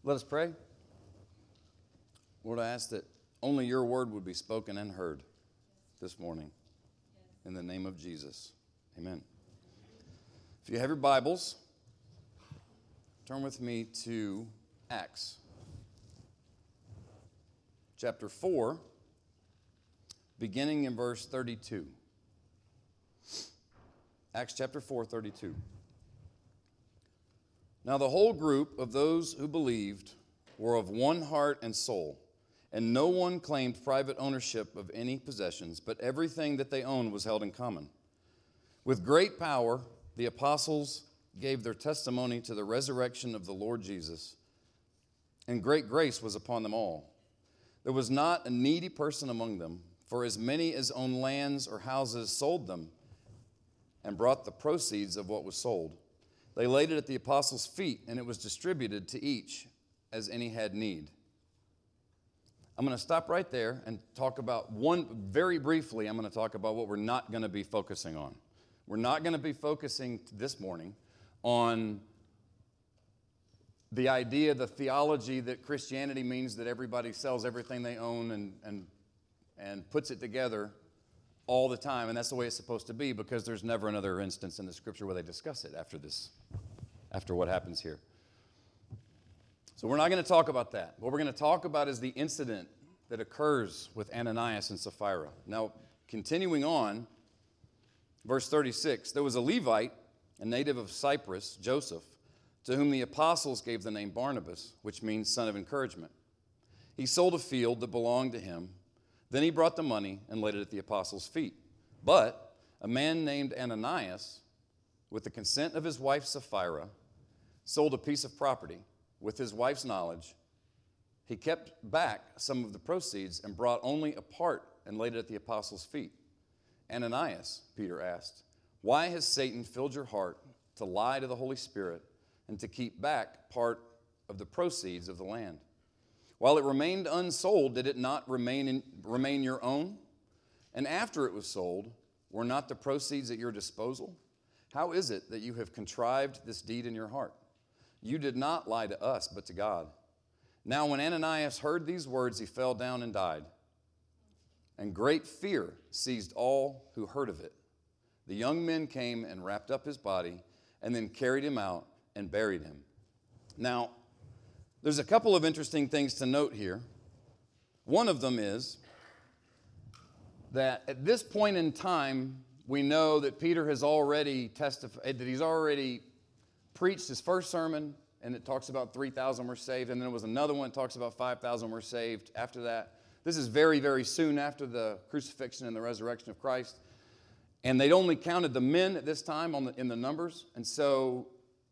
Let us pray. Lord, I ask that only your word would be spoken and heard this morning. In the name of Jesus. Amen. If you have your Bibles, turn with me to Acts chapter 4, beginning in verse 32. Acts chapter 4, 32. Now the whole group of those who believed were of one heart and soul, and no one claimed private ownership of any possessions, but everything that they owned was held in common. With great power, the apostles gave their testimony to the resurrection of the Lord Jesus, and great grace was upon them all. There was not a needy person among them, for as many as owned lands or houses sold them and brought the proceeds of what was sold. They laid it at the apostles' feet, and it was distributed to each as any had need. I'm going to stop right there and talk about very briefly, I'm going to talk about what we're not going to be focusing on. We're not going to be focusing this morning on the idea, the theology that Christianity means that everybody sells everything they own and puts it together all the time, and that's the way it's supposed to be, because there's never another instance in the Scripture where they discuss it after what happens here. So we're not going to talk about that. What we're going to talk about is the incident that occurs with Ananias and Sapphira. Now, continuing on, verse 36, there was a Levite, a native of Cyprus, Joseph, to whom the apostles gave the name Barnabas, which means son of encouragement. He sold a field that belonged to him. Then he brought the money and laid it at the apostles' feet. But a man named Ananias, with the consent of his wife Sapphira, sold a piece of property with his wife's knowledge. He kept back some of the proceeds and brought only a part and laid it at the apostles' feet. Ananias, Peter asked, why has Satan filled your heart to lie to the Holy Spirit and to keep back part of the proceeds of the land? While it remained unsold, did it not remain your own? And after it was sold, were not the proceeds at your disposal? How is it that you have contrived this deed in your heart? You did not lie to us, but to God. Now when Ananias heard these words, he fell down and died. And great fear seized all who heard of it. The young men came and wrapped up his body, and then carried him out and buried him. Now, there's a couple of interesting things to note here. One of them is that at this point in time, we know that Peter has already testified, that he's already preached his first sermon, and it talks about 3,000 were saved, and then there was another one that talks about 5,000 were saved after that. This is very, very soon after the crucifixion and the resurrection of Christ. And they'd only counted the men at this time in the numbers, and so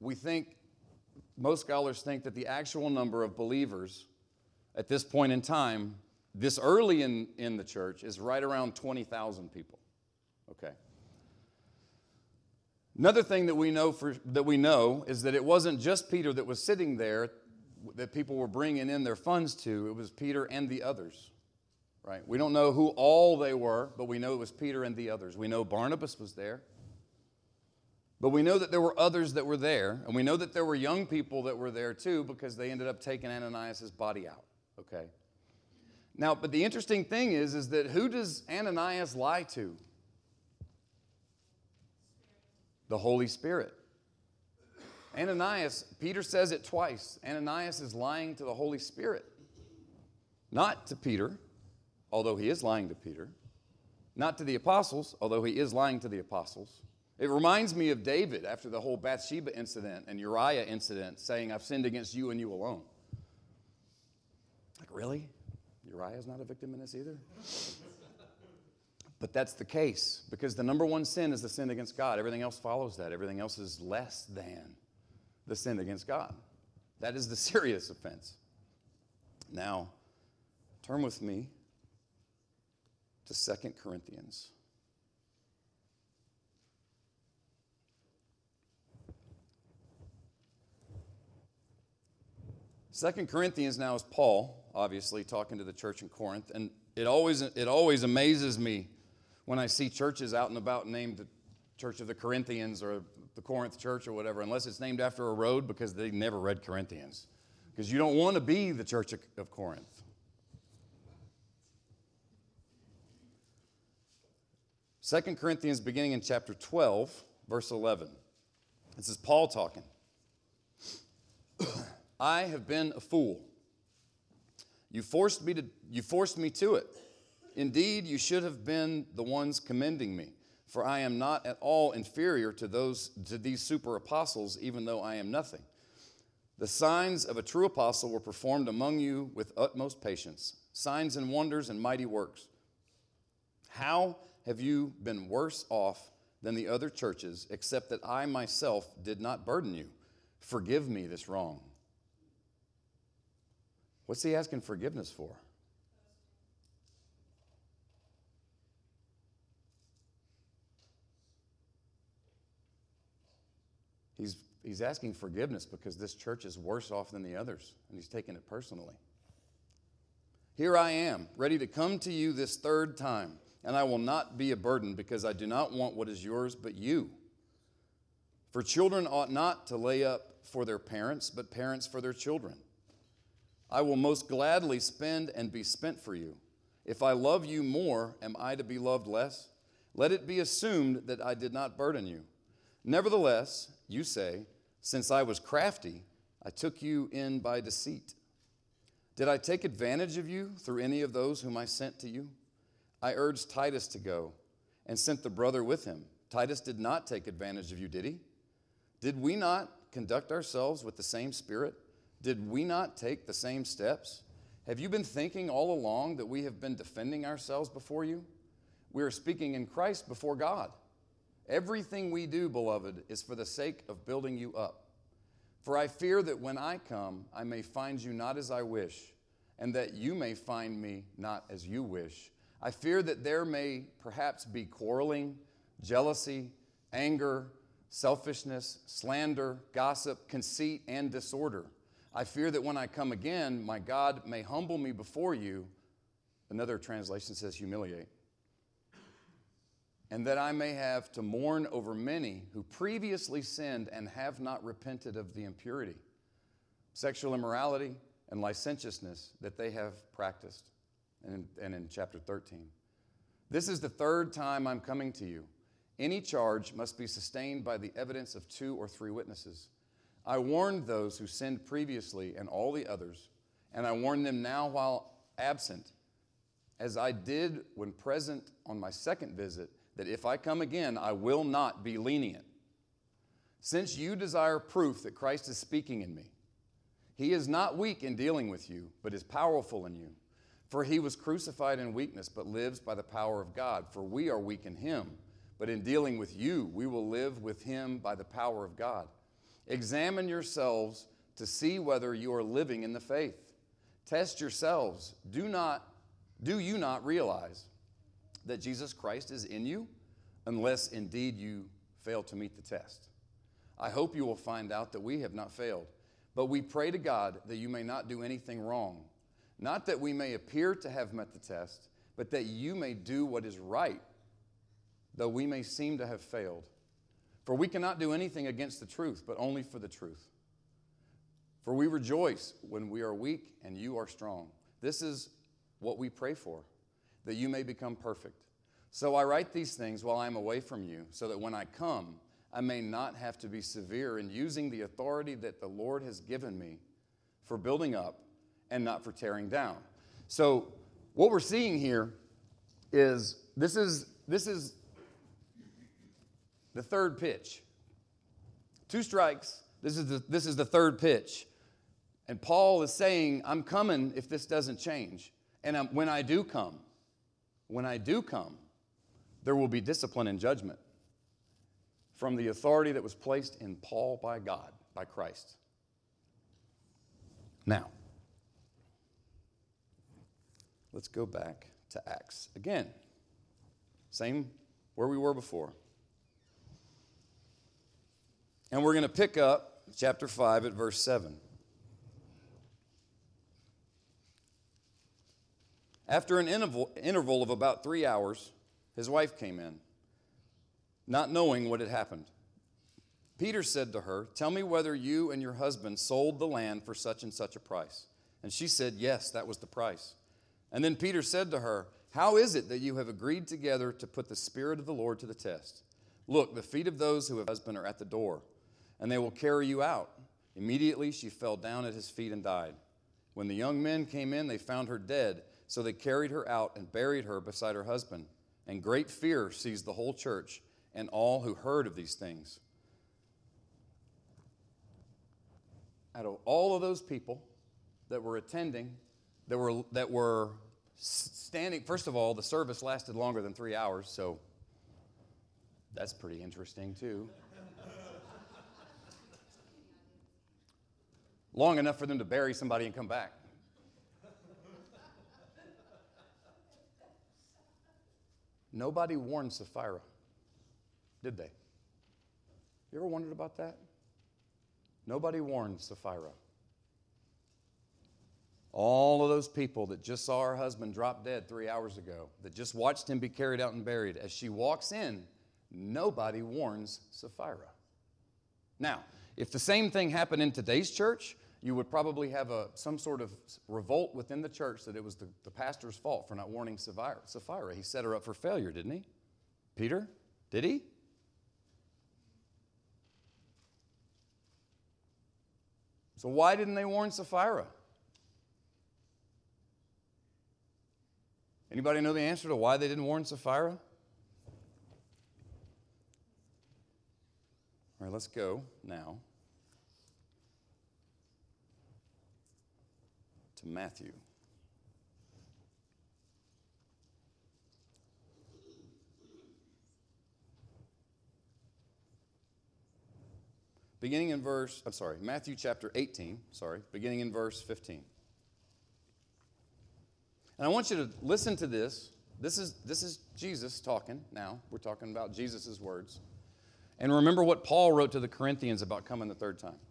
most scholars think that the actual number of believers at this point in time, this early in the church, is right around 20,000 people. Okay. Another thing that we know is that it wasn't just Peter that was sitting there that people were bringing in their funds to. It was Peter and the others. Right? We don't know who all they were, but we know it was Peter and the others. We know Barnabas was there. But we know that there were others that were there, and we know that there were young people that were there too, because they ended up taking Ananias' body out, okay? Now, but the interesting thing is that who does Ananias lie to? The Holy Spirit. Ananias, Peter says it twice, Ananias is lying to the Holy Spirit. Not to Peter, although he is lying to Peter. Not to the apostles, although he is lying to the apostles. It reminds me of David after the whole Bathsheba incident and Uriah incident, saying, I've sinned against you and you alone. Like, really? Uriah's not a victim in this either? But that's the case, because the number one sin is the sin against God. Everything else follows that. Everything else is less than the sin against God. That is the serious offense. Now, turn with me to 2 Corinthians. 2 Corinthians now is Paul, obviously, talking to the church in Corinth. And it always amazes me when I see churches out and about named the Church of the Corinthians or the Corinth Church or whatever, unless it's named after a road, because they never read Corinthians. because you don't want to be the church of Corinth. Second Corinthians, beginning in chapter 12, verse 11. This is Paul talking. I have been a fool. You forced me to it. Indeed, you should have been the ones commending me, for I am not at all inferior to these super apostles, even though I am nothing. The signs of a true apostle were performed among you with utmost patience, signs and wonders and mighty works. How have you been worse off than the other churches, except that I myself did not burden you? Forgive me this wrong. What's he asking forgiveness for? He's asking forgiveness because this church is worse off than the others, and he's taking it personally. Here I am, ready to come to you this third time, and I will not be a burden because I do not want what is yours but you. For children ought not to lay up for their parents, but parents for their children. I will most gladly spend and be spent for you. If I love you more, am I to be loved less? Let it be assumed that I did not burden you. Nevertheless, you say, since I was crafty, I took you in by deceit. Did I take advantage of you through any of those whom I sent to you? I urged Titus to go and sent the brother with him. Titus did not take advantage of you, did he? Did we not conduct ourselves with the same spirit? Did we not take the same steps? Have you been thinking all along that we have been defending ourselves before you? We are speaking in Christ before God. Everything we do, beloved, is for the sake of building you up. For I fear that when I come, I may find you not as I wish, and that you may find me not as you wish. I fear that there may perhaps be quarreling, jealousy, anger, selfishness, slander, gossip, conceit, and disorder. I fear that when I come again, my God may humble me before you. Another translation says humiliate. And that I may have to mourn over many who previously sinned and have not repented of the impurity, sexual immorality, and licentiousness that they have practiced. And in chapter 13. This is the third time I'm coming to you. Any charge must be sustained by the evidence of 2 or 3 witnesses. I warned those who sinned previously and all the others, and I warn them now while absent, as I did when present on my second visit, that if I come again, I will not be lenient. Since you desire proof that Christ is speaking in me, he is not weak in dealing with you, but is powerful in you. For he was crucified in weakness, but lives by the power of God. For we are weak in him, but in dealing with you, we will live with him by the power of God. Examine yourselves to see whether you are living in the faith. Test yourselves. Do you not realize that Jesus Christ is in you, unless indeed you fail to meet the test? I hope you will find out that we have not failed, but we pray to God that you may not do anything wrong. Not that we may appear to have met the test, but that you may do what is right, though we may seem to have failed. For we cannot do anything against the truth, but only for the truth. For we rejoice when we are weak and you are strong. This is what we pray for, that you may become perfect. So I write these things while I am away from you, so that when I come, I may not have to be severe in using the authority that the Lord has given me for building up and not for tearing down. So what we're seeing here is this is the third pitch. 2 strikes. This is the third pitch. And Paul is saying, I'm coming if this doesn't change. And when I do come, there will be discipline and judgment from the authority that was placed in Paul by God, by Christ. Now, let's go back to Acts. Again, same where we were before. And we're going to pick up chapter 5 at verse 7. After an interval of about 3 hours, his wife came in, not knowing what had happened. Peter said to her, "Tell me whether you and your husband sold the land for such and such a price." And she said, "Yes, that was the price." And then Peter said to her, "How is it that you have agreed together to put the Spirit of the Lord to the test? Look, the feet of those who have a husband are at the door, and they will carry you out." Immediately she fell down at his feet and died. When the young men came in, they found her dead, so they carried her out and buried her beside her husband. And great fear seized the whole church and all who heard of these things. Out of all of those people that were attending, that were standing, first of all, the service lasted longer than 3 hours, so that's pretty interesting too. Long enough for them to bury somebody and come back. Nobody warned Sapphira, did they? You ever wondered about that? Nobody warned Sapphira. All of those people that just saw her husband drop dead 3 hours ago, that just watched him be carried out and buried, as she walks in, nobody warns Sapphira. Now, if the same thing happened in today's church, you would probably have some sort of revolt within the church that it was the pastor's fault for not warning Sapphira. He set her up for failure, didn't he? Peter, did he? So why didn't they warn Sapphira? Anybody know the answer to why they didn't warn Sapphira? All right, let's go now to Matthew. Matthew chapter 18, beginning in verse 15. And I want you to listen to this. This is Jesus talking now. We're talking about Jesus' words. And remember what Paul wrote to the Corinthians about coming the third time.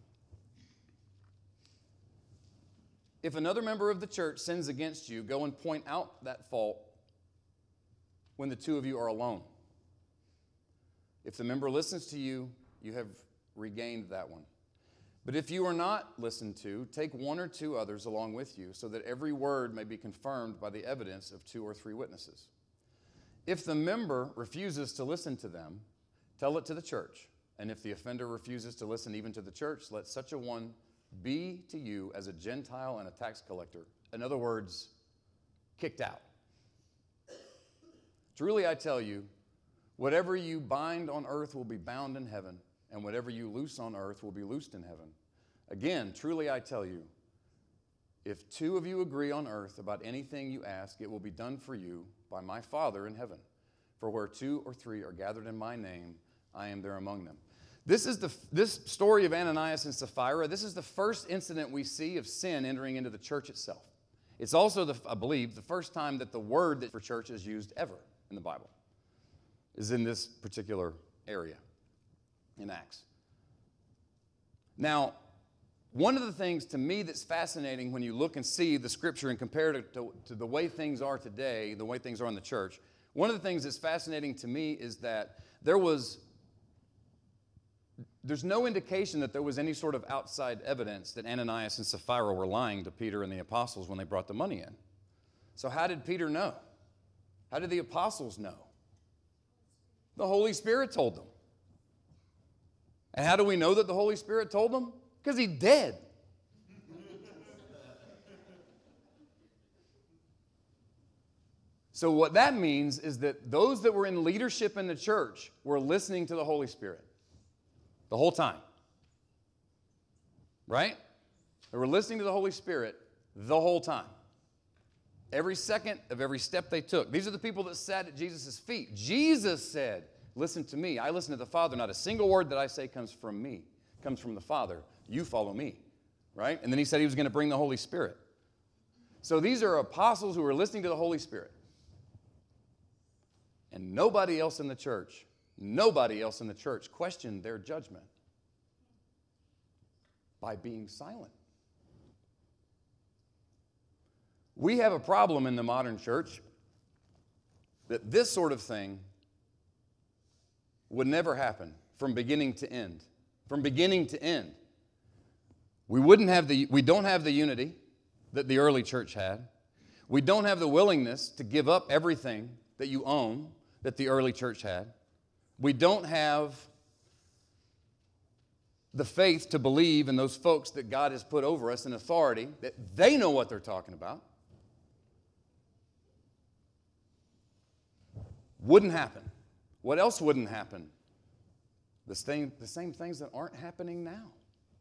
If another member of the church sins against you, go and point out that fault when the two of you are alone. If the member listens to you, you have regained that one. But if you are not listened to, take one or two others along with you, so that every word may be confirmed by the evidence of 2 or 3 witnesses. If the member refuses to listen to them, tell it to the church. And if the offender refuses to listen even to the church, let such a one be to you as a Gentile and a tax collector. In other words, kicked out. Truly I tell you, whatever you bind on earth will be bound in heaven, and whatever you loose on earth will be loosed in heaven. Again, truly I tell you, if 2 of you agree on earth about anything you ask, it will be done for you by my Father in heaven. For where 2 or 3 are gathered in my name, I am there among them. This story of Ananias and Sapphira, this is the first incident we see of sin entering into the church itself. It's also, I believe, the first time that the word for church is used ever in the Bible is in this particular area in Acts. Now, one of the things to me that's fascinating when you look and see the scripture and compare it to the way things are today, the way things are in the church, one of the things that's fascinating to me is that there's no indication that there was any sort of outside evidence that Ananias and Sapphira were lying to Peter and the apostles when they brought the money in. So how did Peter know? How did the apostles know? The Holy Spirit told them. And how do we know that the Holy Spirit told them? Because he's dead. So what that means is that those that were in leadership in the church were listening to the Holy Spirit the whole time. Right? They were listening to the Holy Spirit the whole time. Every second of every step they took. These are the people that sat at Jesus' feet. Jesus said, listen to me. I listen to the Father. Not a single word that I say comes from me. It comes from the Father. You follow me. Right? And then he said he was going to bring the Holy Spirit. So these are apostles who are listening to the Holy Spirit. And nobody else in the church questioned their judgment by being silent. We have a problem in the modern church that this sort of thing would never happen from beginning to end. from beginning to end. We don't have the unity that the early church had. We don't have the willingness to give up everything that you own that the early church had. We don't have the faith to believe in those folks that God has put over us in authority, that they know what they're talking about. Wouldn't happen. What else wouldn't happen? The same things that aren't happening now.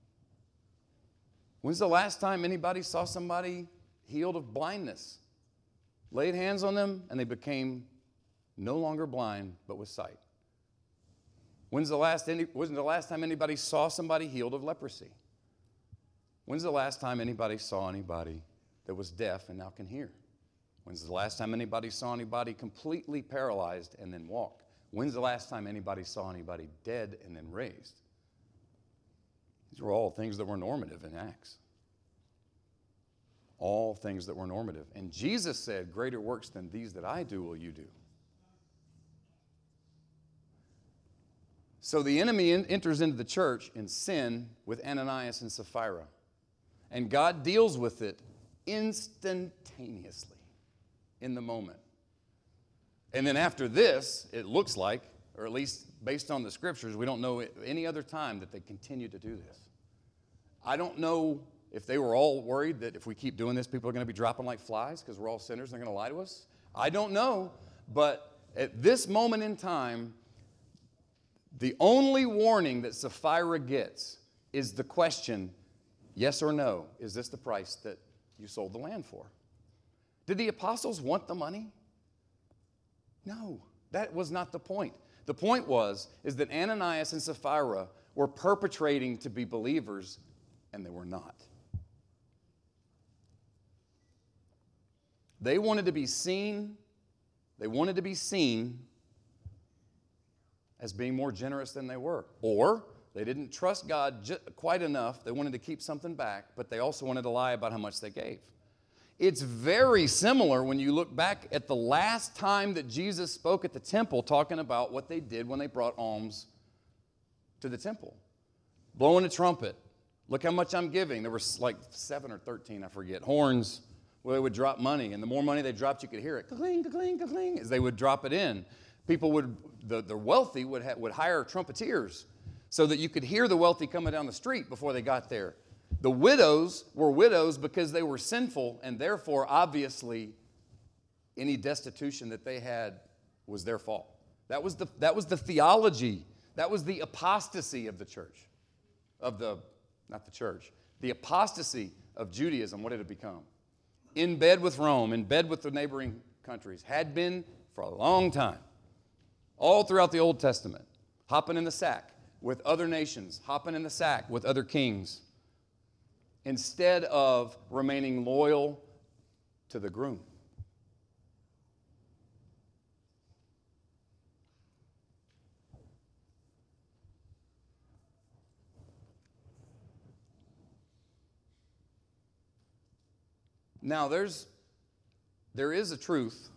When's the last time anybody saw somebody healed of blindness? Laid hands on them and they became no longer blind but with sight. When's the last time anybody saw somebody healed of leprosy? When's the last time anybody saw anybody that was deaf and now can hear? When's the last time anybody saw anybody completely paralyzed and then walk? When's the last time anybody saw anybody dead and then raised? These were all things that were normative in Acts. All things that were normative. And Jesus said, greater works than these that I do will you do. So the enemy enters into the church in sin with Ananias and Sapphira. And God deals with it instantaneously in the moment. And then after this, it looks like, or at least based on the scriptures, we don't know any other time that they continue to do this. I don't know if they were all worried that if we keep doing this, people are going to be dropping like flies because we're all sinners and they're going to lie to us. I don't know. But at this moment in time, the only warning that Sapphira gets is the question, yes or no, is this the price that you sold the land for? Did the apostles want the money? No, that was not the point. The point is that Ananias and Sapphira were perpetrating to be believers, and they were not. They wanted to be seen. They wanted to be seen as being more generous than they were. Or they didn't trust God quite enough. They wanted to keep something back, but they also wanted to lie about how much they gave. It's very similar when you look back at the last time that Jesus spoke at the temple talking about what they did when they brought alms to the temple. Blowing a trumpet. Look how much I'm giving. There were like 7 or 13, I forget, horns where they would drop money. And the more money they dropped, you could hear it. Ka-cling, ka-cling, ka-cling, as they would drop it in. People the wealthy would hire trumpeters so that you could hear the wealthy coming down the street before they got there. The widows were widows because they were sinful, and therefore, obviously, any destitution that they had was their fault. That was the theology. That was the apostasy of the church. Not the church. The apostasy of Judaism, what did it become? In bed with Rome, in bed with the neighboring countries, had been for a long time. All throughout the Old Testament. Hopping in the sack with other nations. Hopping in the sack with other kings. Instead of remaining loyal to the groom. Now, there is a truth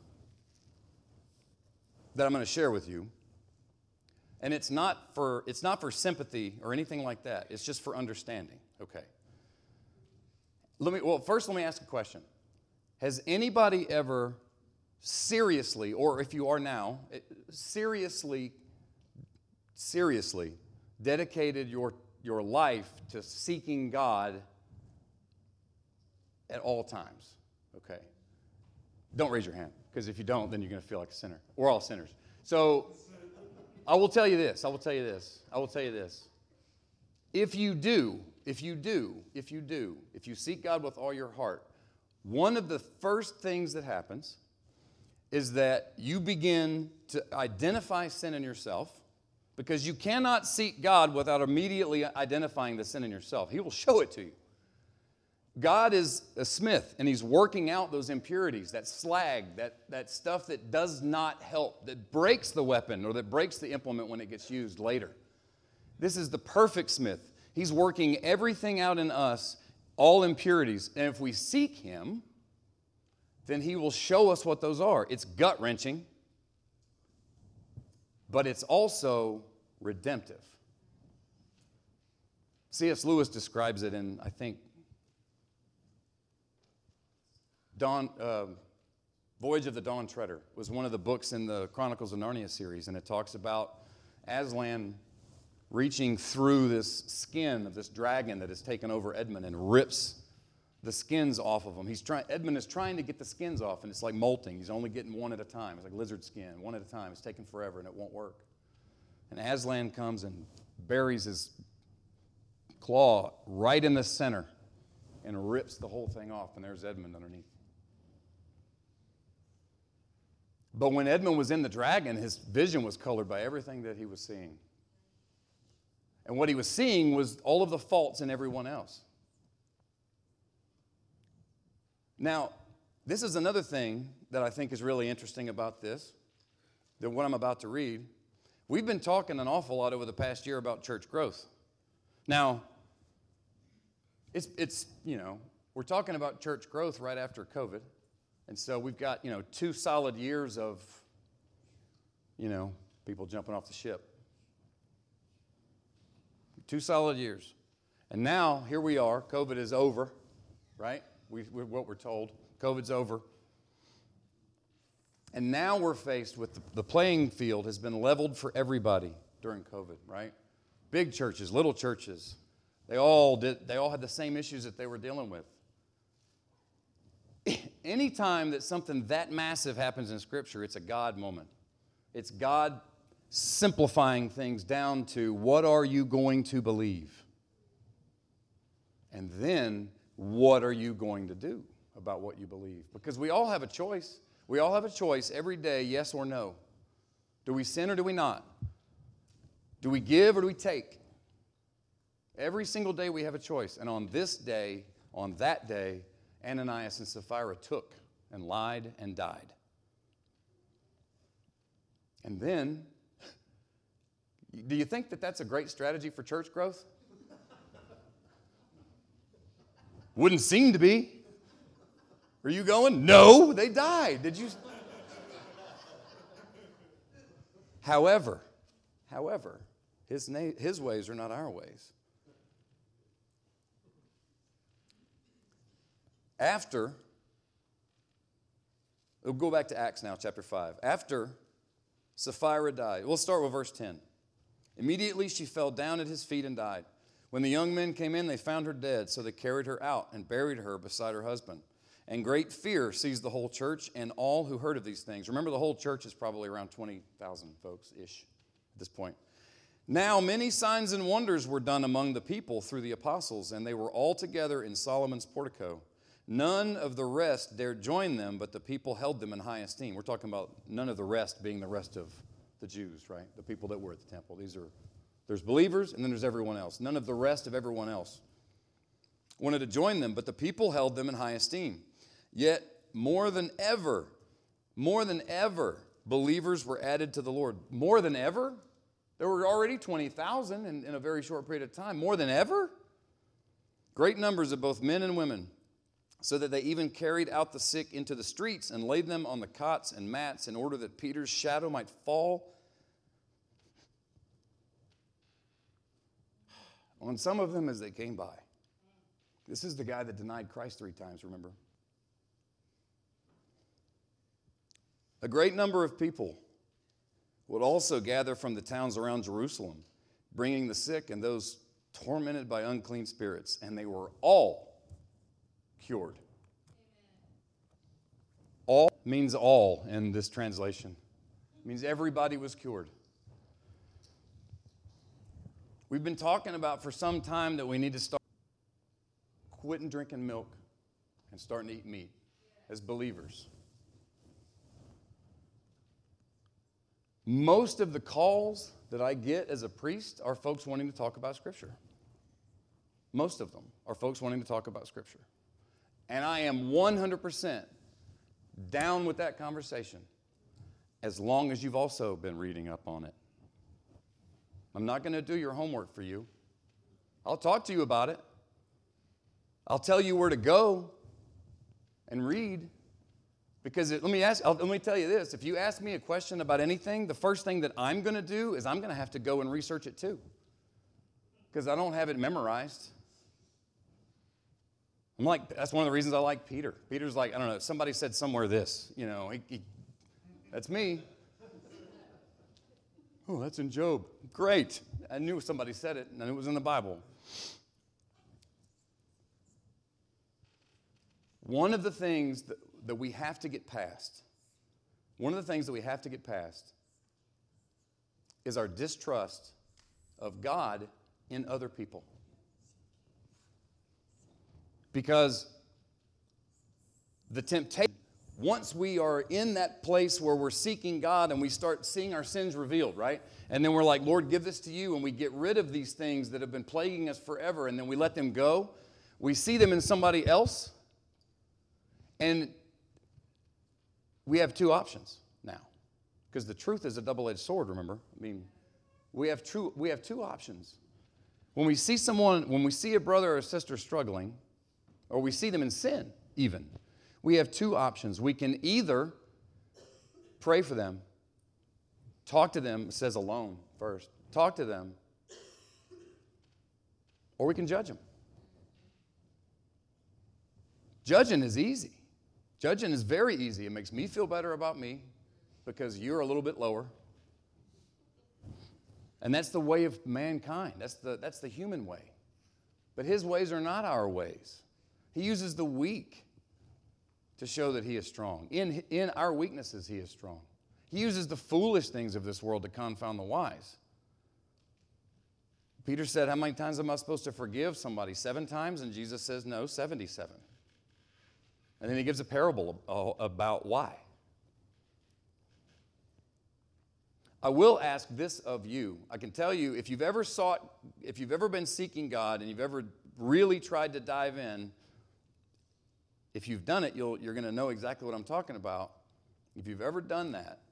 that I'm going to share with you, and it's not for sympathy or anything like that. It's just for understanding. Okay. First let me ask a question. Has anybody ever seriously, or if you are now, seriously dedicated your life to seeking God at all times? Okay. Don't raise your hand, because if you don't, then you're going to feel like a sinner. We're all sinners. So I will tell you this. If you seek God with all your heart, one of the first things that happens is that you begin to identify sin in yourself, because you cannot seek God without immediately identifying the sin in yourself. He will show it to you. God is a smith, and he's working out those impurities, that slag, that stuff that does not help, that breaks the weapon or that breaks the implement when it gets used later. This is the perfect smith. He's working everything out in us, all impurities. And if we seek him, then he will show us what those are. It's gut-wrenching, but it's also redemptive. C.S. Lewis describes it in, I think, Voyage of the Dawn Treader was one of the books in the Chronicles of Narnia series, and it talks about Aslan reaching through this skin of this dragon that has taken over Edmund and rips the skins off of him. Edmund is trying to get the skins off, and it's like molting. He's only getting one at a time. It's like lizard skin, one at a time. It's taking forever, and it won't work. And Aslan comes and buries his claw right in the center and rips the whole thing off, and there's Edmund underneath. But when Edmund was in the dragon, his vision was colored by everything that he was seeing. And what he was seeing was all of the faults in everyone else. Now, this is another thing that I think is really interesting about this, that what I'm about to read. We've been talking an awful lot over the past year about church growth. Now, it's we're talking about church growth right after COVID. And so we've got, 2 solid years of, people jumping off the ship. 2 solid years. And now, here we are. COVID is over, right? What we're told. COVID's over. And now we're faced with the playing field has been leveled for everybody during COVID, right? Big churches, little churches. They all had the same issues that they were dealing with. Anytime that something that massive happens in Scripture, it's a God moment. It's God simplifying things down to what are you going to believe? And then what are you going to do about what you believe? Because we all have a choice. We all have a choice every day, yes or no. Do we sin or do we not? Do we give or do we take? Every single day we have a choice. And on this day, on that day, Ananias and Sapphira took and lied and died. And then, do you think that that's a great strategy for church growth? Wouldn't seem to be. Are you going? No, they died. Did you? However, his ways are not our ways. We'll go back to Acts now, chapter 5. After Sapphira died, we'll start with verse 10. Immediately she fell down at his feet and died. When the young men came in, they found her dead, so they carried her out and buried her beside her husband. And great fear seized the whole church and all who heard of these things. Remember, the whole church is probably around 20,000 folks-ish at this point. Now many signs and wonders were done among the people through the apostles, and they were all together in Solomon's portico. None of the rest dared join them, but the people held them in high esteem. We're talking about none of the rest being the rest of the Jews, right? The people that were at the temple. There's believers, and then there's everyone else. None of the rest of everyone else wanted to join them, but the people held them in high esteem. Yet more than ever, believers were added to the Lord. More than ever? There were already 20,000 in a very short period of time. More than ever? Great numbers of both men and women, so that they even carried out the sick into the streets and laid them on the cots and mats in order that Peter's shadow might fall on some of them as they came by. This is the guy that denied Christ 3 times, remember? A great number of people would also gather from the towns around Jerusalem, bringing the sick and those tormented by unclean spirits, and they were all cured. All means all in this translation. It means everybody was cured. We've been talking about for some time that we need to start quitting drinking milk and starting to eat meat as believers. Most of the calls that I get as a priest are folks wanting to talk about Scripture. Most of them are folks wanting to talk about Scripture. And I am 100% down with that conversation as long as you've also been reading up on it. I'm not going to do your homework for you. I'll talk to you about it. I'll tell you where to go and read. Because let me tell you this. If you ask me a question about anything, the first thing that I'm going to do is I'm going to have to go and research it too. because I don't have it memorized. That's one of the reasons I like Peter. Peter's like, I don't know, somebody said somewhere this, that's me. Oh, that's in Job. Great. I knew somebody said it, and it was in the Bible. One of the things that we have to get past, is our distrust of God in other people. Because the temptation, once we are in that place where we're seeking God and we start seeing our sins revealed, right? And then we're like, Lord, give this to you, and we get rid of these things that have been plaguing us forever, and then we let them go. We see them in somebody else, and we have two options now. Because the truth is a double-edged sword, remember? I mean, we have two options. When we see a brother or a sister struggling, or we see them in sin even, we have two options. We can either pray for them, talk to them, it says alone first, talk to them, or we can judge them. Judging is easy. Judging is very easy. It makes me feel better about me because you're a little bit lower. And that's the way of mankind. That's the human way. But his ways are not our ways. He uses the weak to show that he is strong. In our weaknesses, he is strong. He uses the foolish things of this world to confound the wise. Peter said, how many times am I supposed to forgive somebody? 7 times? And Jesus says, no, 77. And then he gives a parable about why. I will ask this of you. I can tell you, if you've ever been seeking God and you've ever really tried to dive in, if you've done it, you're going to know exactly what I'm talking about. If you've ever done that,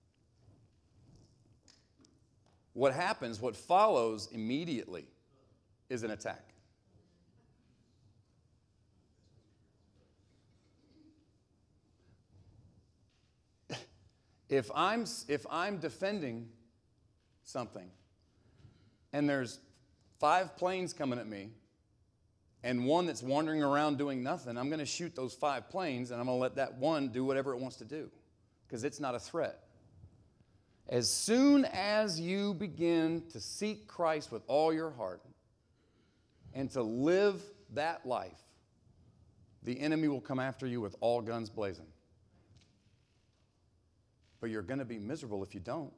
what follows immediately is an attack. If I'm defending something and there's 5 planes coming at me and one that's wandering around doing nothing, I'm going to shoot those 5 planes and I'm going to let that one do whatever it wants to do because it's not a threat. As soon as you begin to seek Christ with all your heart and to live that life, the enemy will come after you with all guns blazing. But you're going to be miserable if you don't.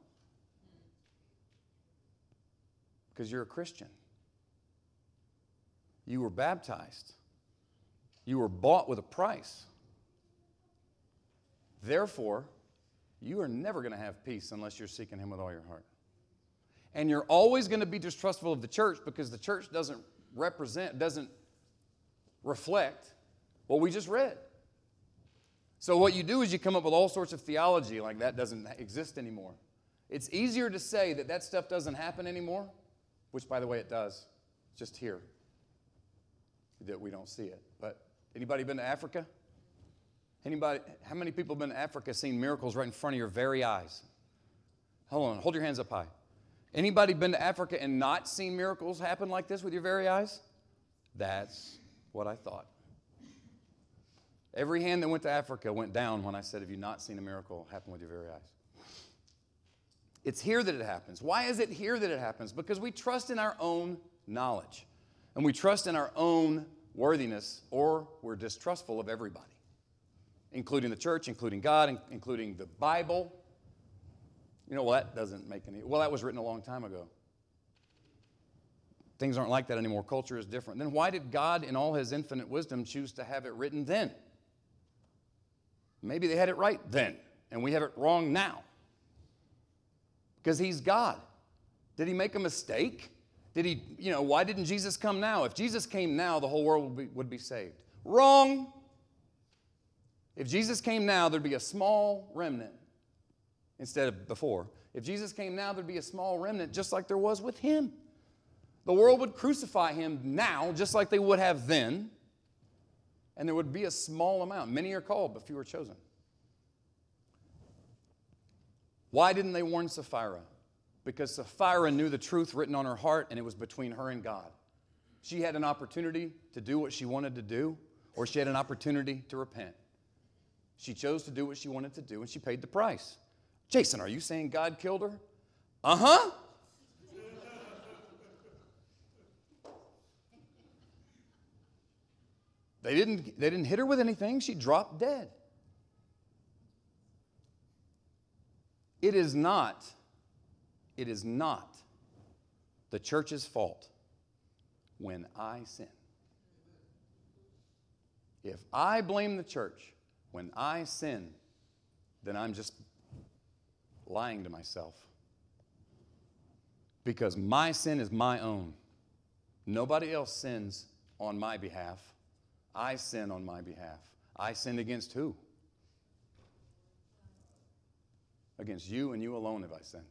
Because you're a Christian. You were baptized. You were bought with a price. Therefore, you are never going to have peace unless you're seeking him with all your heart. And you're always going to be distrustful of the church because the church doesn't reflect what we just read. So what you do is you come up with all sorts of theology like that doesn't exist anymore. It's easier to say that stuff doesn't happen anymore, which, by the way, it does. It's just here that we don't see it. But anybody been to Africa? How many people have been to Africa seen miracles right in front of your very eyes? Hold your hands up high. Anybody been to Africa and not seen miracles happen like this with your very eyes? That's what I thought. Every hand that went to Africa went down when I said, have you not seen a miracle happen with your very eyes? It's here that it happens. Why is it here that it happens? Because we trust in our own knowledge. And we trust in our own worthiness, or we're distrustful of everybody, including the church, including God, including the Bible. That doesn't make any... Well, that was written a long time ago. Things aren't like that anymore. Culture is different. Then why did God, in all his infinite wisdom, choose to have it written then? Maybe they had it right then, and we have it wrong now. Because he's God. Did he make a mistake? Why didn't Jesus come now? If Jesus came now, the whole world would be saved. Wrong. If Jesus came now, there'd be a small remnant instead of before. If Jesus came now, there'd be a small remnant just like there was with him. The world would crucify him now just like they would have then. And there would be a small amount. Many are called, but few are chosen. Why didn't they warn Sapphira? because Sapphira knew the truth written on her heart, and it was between her and God. She had an opportunity to do what she wanted to do, or she had an opportunity to repent. She chose to do what she wanted to do, and she paid the price. Jason, are you saying God killed her? Uh-huh. They didn't hit her with anything. She dropped dead. It is not the church's fault when I sin. If I blame the church when I sin, then I'm just lying to myself. Because my sin is my own. Nobody else sins on my behalf. I sin on my behalf. I sinned against who? Against you and you alone have I sinned.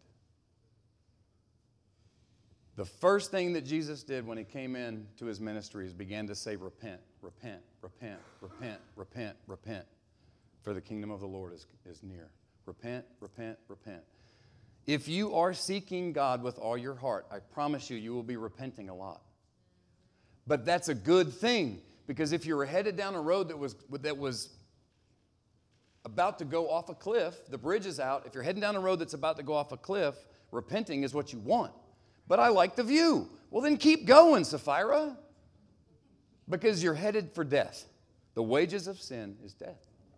The first thing that Jesus did when he came into his ministry is began to say, repent, repent, repent, repent, repent, repent, for the kingdom of the Lord is near. Repent, repent, repent. If you are seeking God with all your heart, I promise you, you will be repenting a lot. But that's a good thing, because if you were headed down a road that was about to go off a cliff, the bridge is out. If you're heading down a road that's about to go off a cliff, repenting is what you want. But I like the view. Well, then keep going, Sapphira, because you're headed for death. The wages of sin is death.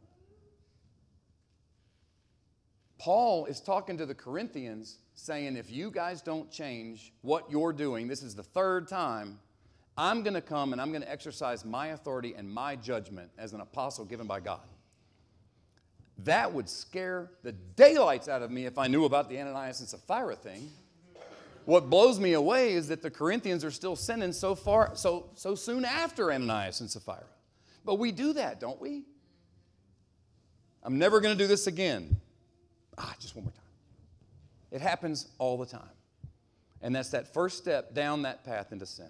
Paul is talking to the Corinthians saying, if you guys don't change what you're doing, this is the third time, I'm going to come and I'm going to exercise my authority and my judgment as an apostle given by God. That would scare the daylights out of me if I knew about the Ananias and Sapphira thing. What blows me away is that the Corinthians are still sinning so soon after Ananias and Sapphira. But we do that, don't we? I'm never going to do this again. Just one more time. It happens all the time. And that's that first step down that path into sin.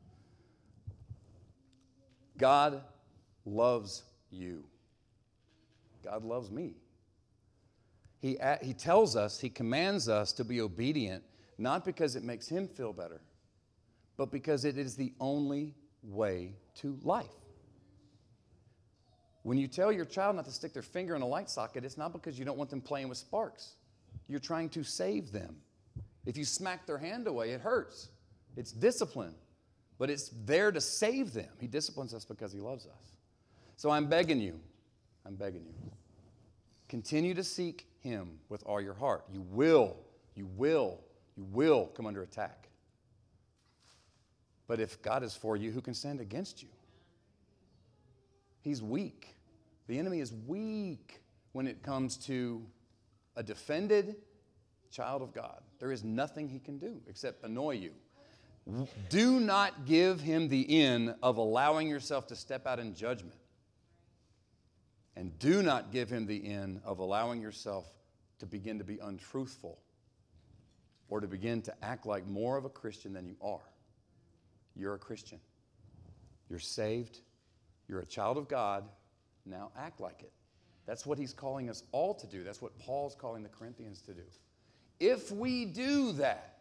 God loves you. God loves me. He tells us, he commands us to be obedient, not because it makes him feel better, but because it is the only way to life. When you tell your child not to stick their finger in a light socket, it's not because you don't want them playing with sparks. You're trying to save them. If you smack their hand away, it hurts. It's discipline, but it's there to save them. He disciplines us because he loves us. So I'm begging you, continue to seek him with all your heart. You will come under attack. But if God is for you, who can stand against you? He's weak. The enemy is weak when it comes to a defended child of God. There is nothing he can do except annoy you. Do not give him the in of allowing yourself to step out in judgment. And do not give him the in of allowing yourself to begin to be untruthful or to begin to act like more of a Christian than you are. You're a Christian. You're saved. You're a child of God. Now act like it. That's what he's calling us all to do. That's what Paul's calling the Corinthians to do. If we do that,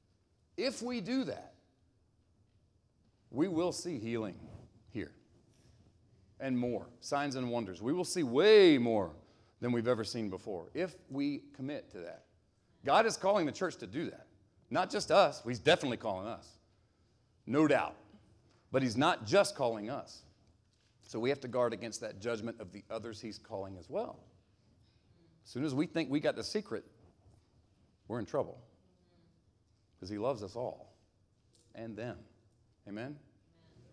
we will see healing here and more, signs and wonders. We will see way more than we've ever seen before if we commit to that. God is calling the church to do that. Not just us. He's definitely calling us. No doubt. But he's not just calling us. So we have to guard against that judgment of the others he's calling as well. As soon as we think we got the secret, we're in trouble. Because he loves us all and them. Amen?